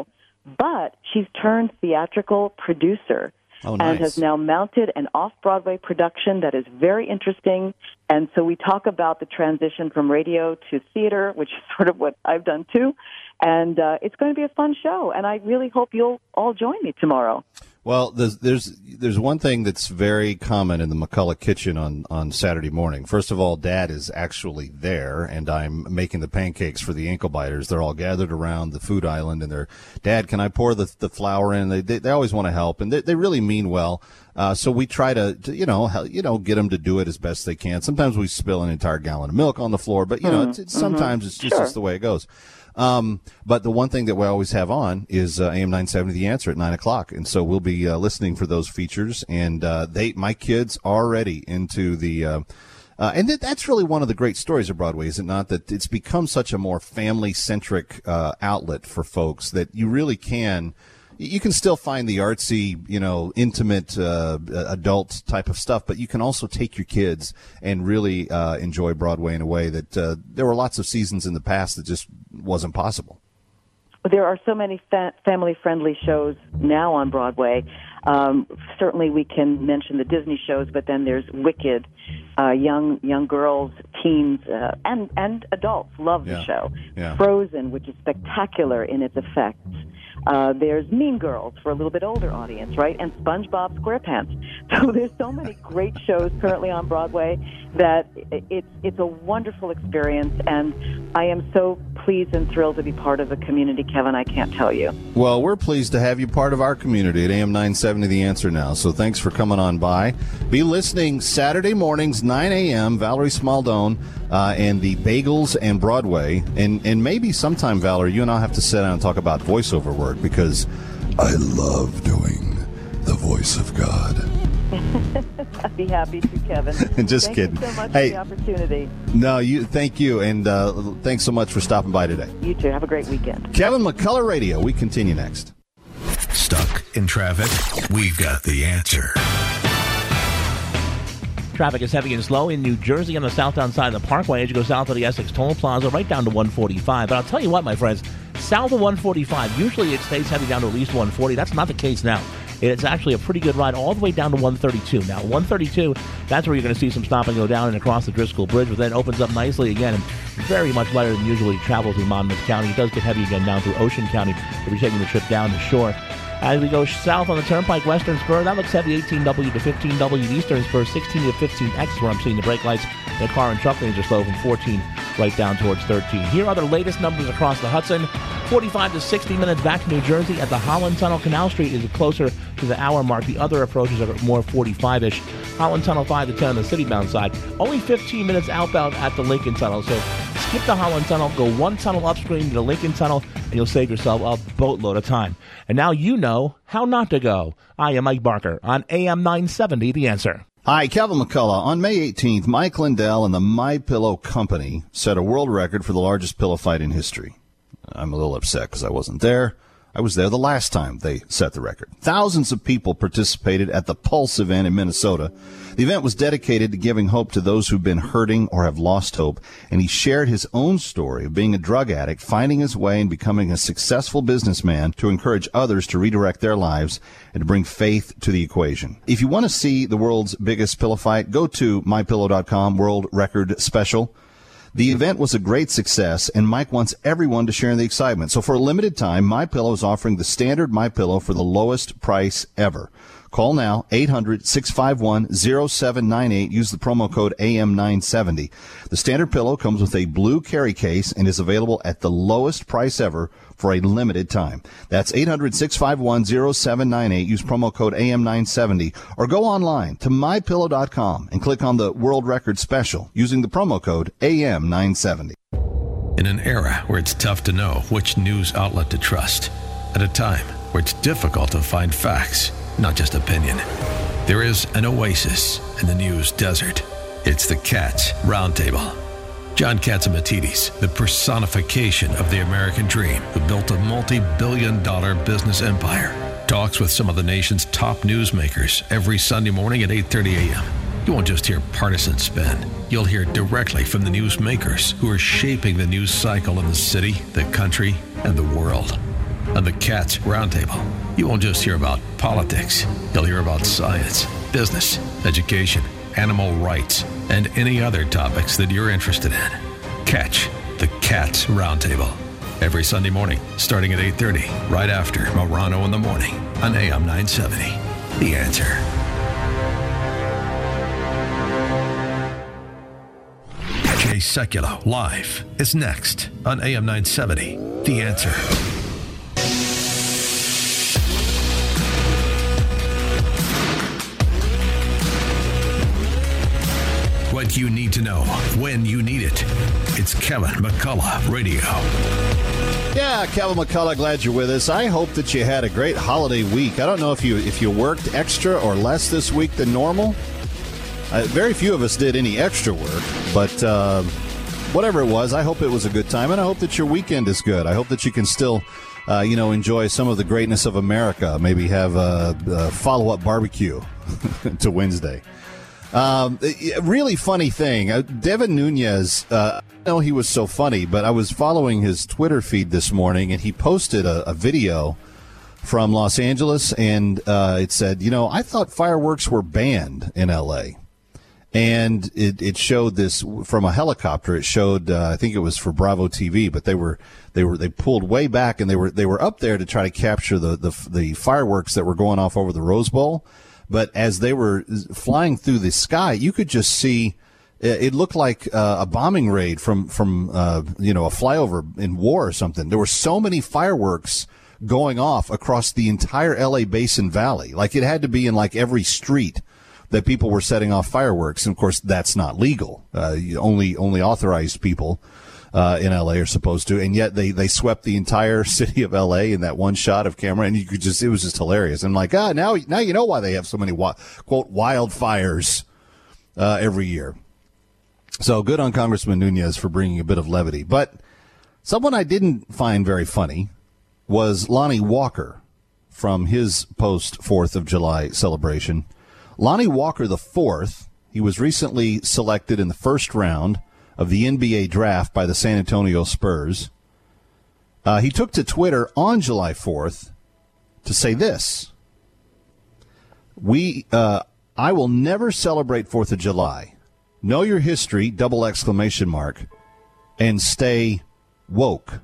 [SPEAKER 4] but she's turned theatrical producer.
[SPEAKER 2] Oh,
[SPEAKER 4] And
[SPEAKER 2] nice.
[SPEAKER 4] has now mounted an off-Broadway production that is very interesting. And so we talk about the transition from radio to theater, which is sort of what I've done too. And uh, it's going to be a fun show. And I really hope you'll all join me tomorrow.
[SPEAKER 2] Well, there's, there's there's one thing that's very common in the McCullough kitchen on, on Saturday morning. First of all, Dad is actually there, and I'm making the pancakes for the ankle biters. They're all gathered around the food island, and they're, Dad, can I pour the the flour in? They they, they always want to help, and they, they really mean well. Uh, so we try to, to you know hel- you know get them to do it as best they can. Sometimes we spill an entire gallon of milk on the floor, but you know
[SPEAKER 4] Mm-hmm.
[SPEAKER 2] it's, it's, sometimes it's just, just the way it goes. Um, but the one thing that we always have on is uh, A M nine seventy, The Answer at nine o'clock. And so we'll be uh, listening for those features. And uh, they, my kids are already into the, uh, uh, and th- that's really one of the great stories of Broadway, is it not? That it's become such a more family-centric uh, outlet for folks that you really can, you can still find the artsy, you know, intimate, uh, adult type of stuff, but you can also take your kids and really uh, enjoy Broadway in a way that uh, there were lots of seasons in the past that just wasn't possible.
[SPEAKER 4] There are so many fa- family-friendly shows now on Broadway. Um, certainly we can mention the Disney shows, but then there's Wicked. Uh, young young girls, teens, uh, and, and adults love the
[SPEAKER 2] Yeah.
[SPEAKER 4] show.
[SPEAKER 2] Yeah.
[SPEAKER 4] Frozen, which is spectacular in its effects. Uh, there's Mean Girls for a little bit older audience, right? And SpongeBob SquarePants. So there's so many great shows currently on Broadway that it's it's a wonderful experience, and I am so pleased and thrilled to be part of the community, Kevin. I can't tell you.
[SPEAKER 2] Well, we're pleased to have you part of our community at A M nine seventy The Answer now. So thanks for coming on by. Be listening Saturday mornings, nine a.m., Valerie Smaldone uh, and the Bagels and Broadway. And, and maybe sometime, Valerie, you and I have to sit down and talk about voiceover work, because I love doing the voice of God.
[SPEAKER 4] I'd be happy to, Kevin.
[SPEAKER 2] Just
[SPEAKER 4] Thank
[SPEAKER 2] kidding.
[SPEAKER 4] you so much
[SPEAKER 2] Hey.
[SPEAKER 4] for the opportunity.
[SPEAKER 2] No, you. Thank you. And uh, thanks so much for stopping by today.
[SPEAKER 4] You too. Have a great weekend.
[SPEAKER 2] Kevin McCullough Radio. We continue next.
[SPEAKER 14] Stuck in traffic? We've got the answer.
[SPEAKER 6] Traffic is heavy and slow in New Jersey on the southbound side of the Parkway as you go south of the Essex Toll Plaza, right down to one forty-five. But I'll tell you what, my friends, south of one forty-five, usually it stays heavy down to at least one forty. That's not the case now. It's actually a pretty good ride all the way down to one thirty-two. Now, one thirty-two, that's where you're going to see some stop and go down and across the Driscoll Bridge, but then it opens up nicely again and very much lighter than usually travel through Monmouth County. It does get heavy again down through Ocean County if you're taking the trip down the shore. As we go south on the Turnpike, Western Spur, that looks heavy, eighteen W to fifteen W. Eastern Spur, sixteen to fifteen X, where I'm seeing the brake lights. The car and truck lanes are slow from fourteen right down towards thirteen. Here are the latest numbers across the Hudson. forty-five to sixty minutes back to New Jersey at the Holland Tunnel. Canal Street is closer to the hour mark. The other approaches are more forty-five-ish. Holland Tunnel five to ten on the city-bound side. Only fifteen minutes outbound at the Lincoln Tunnel. So skip the Holland Tunnel, go one tunnel upstream to the Lincoln Tunnel, and you'll save yourself a boatload of time. And now you know how not to go. I am Mike Barker on A M nine seventy, The Answer.
[SPEAKER 2] Hi, Kevin McCullough. On May eighteenth, Mike Lindell and the My Pillow Company set a world record for the largest pillow fight in history. I'm a little upset because I wasn't there. I was there the last time they set the record. Thousands of people participated at the Pulse event in Minnesota. The event was dedicated to giving hope to those who've been hurting or have lost hope, and he shared his own story of being a drug addict, finding his way and becoming a successful businessman to encourage others to redirect their lives and to bring faith to the equation. If you want to see the world's biggest pillow fight, go to my pillow dot com World Record Special. The event was a great success, and Mike wants everyone to share in the excitement. So for a limited time, MyPillow is offering the standard MyPillow for the lowest price ever. Call now, eight hundred, six five one, zero seven nine eight. Use the promo code A M nine seventy. The standard pillow comes with a blue carry case and is available at the lowest price ever for a limited time. That's eight hundred, six five one, zero seven nine eight. Use promo code A M nine seventy or go online to my pillow dot com and click on the World Record Special using the promo code A M nine seventy.
[SPEAKER 1] In an era where it's tough to know which news outlet to trust, at a time where it's difficult to find facts, not just opinion, there is an oasis in the news desert. It's the Katz Roundtable. John Catsimatidis, the personification of the American dream, who built a multi-billion dollar business empire, talks with some of the nation's top newsmakers every Sunday morning at eight thirty a.m. You won't just hear partisan spin. You'll hear directly from the newsmakers who are shaping the news cycle in the city, the country, and the world. On the Cats Roundtable, you won't just hear about politics. You'll hear about science, business, education, animal rights, and any other topics that you're interested in. Catch the Cats Roundtable every Sunday morning, starting at eight thirty, right after Morano in the Morning on A M nine seventy. The Answer. Jay Sekulow live is next on A M nine seventy. The Answer. What you need to know when you need it. It's Kevin McCullough Radio.
[SPEAKER 2] Yeah, Kevin McCullough, glad you're with us. I hope that you had a great holiday week. I don't know if you if you worked extra or less this week than normal. Uh, very few of us did any extra work, but uh, whatever it was, I hope it was a good time, and I hope that your weekend is good. I hope that you can still, uh, you know, enjoy some of the greatness of America. Maybe have a, a follow-up barbecue to Wednesday. Um, really funny thing. Uh, Devin Nunes, uh, I know he was so funny, but I was following his Twitter feed this morning, and he posted a, a video from Los Angeles, and uh, it said, you know, I thought fireworks were banned in L A And it, it showed this from a helicopter. It showed, uh, I think it was for Bravo T V, but they were they were they pulled way back, and they were they were up there to try to capture the the, the fireworks that were going off over the Rose Bowl. But as they were flying through the sky, you could just see it looked like uh, a bombing raid from from uh, you know a flyover in war or something. There were so many fireworks going off across the entire L A Basin Valley, like it had to be in like every street that people were setting off fireworks. And of course, that's not legal. Uh, only only authorized people uh, in L A are supposed to. And yet they, they swept the entire city of L A in that one shot of camera. And you could just, it was just hilarious. I'm like, ah, now, now you know why they have so many, quote, wildfires uh, every year. So good on Congressman Nunes for bringing a bit of levity. But someone I didn't find very funny was Lonnie Walker from his post fourth of July celebration. Lonnie Walker the fourth, he was recently selected in the first round of the N B A draft by the San Antonio Spurs. Uh, he took to Twitter on July fourth to say this. We, uh, I will never celebrate fourth of July. Know your history, double exclamation mark, and stay woke.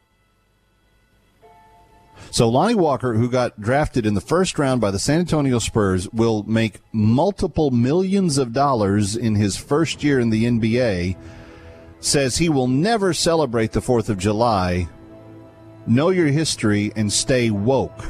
[SPEAKER 2] So Lonnie Walker, who got drafted in the first round by the San Antonio Spurs, will make multiple millions of dollars in his first year in the N B A, says he will never celebrate the fourth of July. Know your history and stay woke.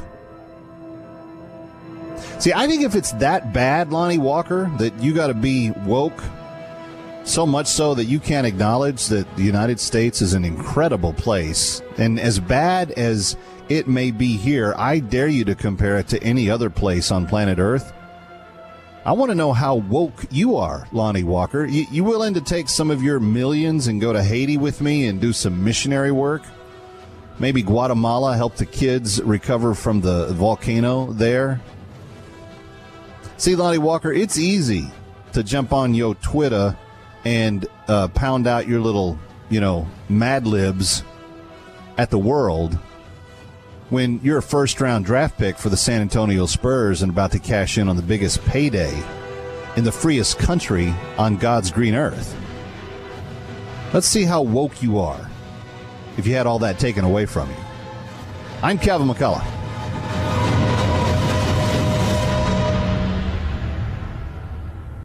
[SPEAKER 2] See, I think if it's that bad, Lonnie Walker, that you got to be woke, so much so that you can't acknowledge that the United States is an incredible place, and as bad as it may be here, I dare you to compare it to any other place on planet Earth. I want to know how woke you are, Lonnie Walker. You, you willing to take some of your millions and go to Haiti with me and do some missionary work? Maybe Guatemala, help the kids recover from the volcano there? See, Lonnie Walker, it's easy to jump on your Twitter and uh, pound out your little, you know, Mad Libs at the world when you're a first-round draft pick for the San Antonio Spurs and about to cash in on the biggest payday in the freest country on God's green earth. Let's see how woke you are if you had all that taken away from you. I'm Kevin McCullough.